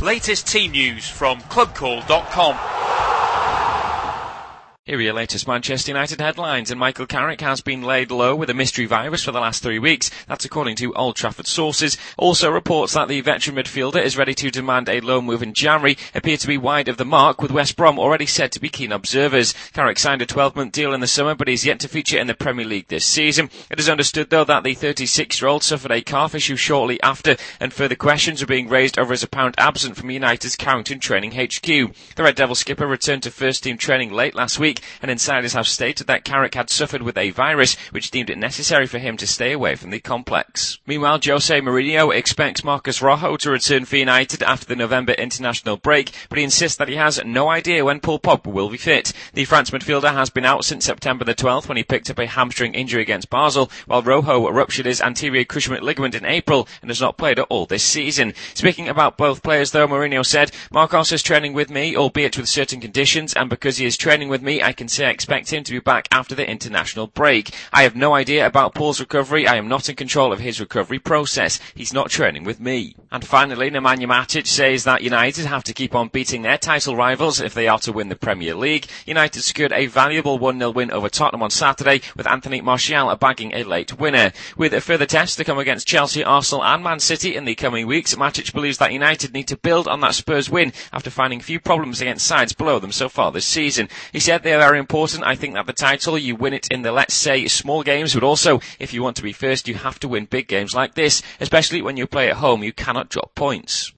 Latest team news from clubcall.com. Here are your latest Manchester United headlines, and Michael Carrick has been laid low with a mystery virus for the last 3 weeks. That's according to Old Trafford sources. Also reports that the veteran midfielder is ready to demand a loan move in January appear to be wide of the mark, with West Brom already said to be keen observers. Carrick signed a 12-month deal in the summer, but he's yet to feature in the Premier League this season. It is understood, though, that the 36-year-old suffered a calf issue shortly after, and further questions are being raised over his apparent absence from United's Carrington training HQ. The Red Devil skipper returned to first-team training late last week, and insiders have stated that Carrick had suffered with a virus, which deemed it necessary for him to stay away from the complex. Meanwhile, Jose Mourinho expects Marcos Rojo to return for United after the November international break, but he insists that he has no idea when Paul Pogba will be fit. The France midfielder has been out since September the 12th, when he picked up a hamstring injury against Basel, while Rojo ruptured his anterior cruciate ligament in April and has not played at all this season. Speaking about both players, though, Mourinho said, "Marcos is training with me, albeit with certain conditions, and because he is training with me, I can say I expect him to be back after the international break. I have no idea about Paul's recovery. I am not in control of his recovery process. He's not training with me." And finally, Nemanja Matic says that United have to keep on beating their title rivals if they are to win the Premier League. United secured a valuable 1-0 win over Tottenham on Saturday, with Anthony Martial bagging a late winner. With a further test to come against Chelsea, Arsenal and Man City in the coming weeks, Matic believes that United need to build on that Spurs win after finding few problems against sides below them so far this season. He said they are very important. I think that the title, you win it in the, let's say, small games, but also, if you want to be first, you have to win big games like this, especially when you play at home. You cannot drop points.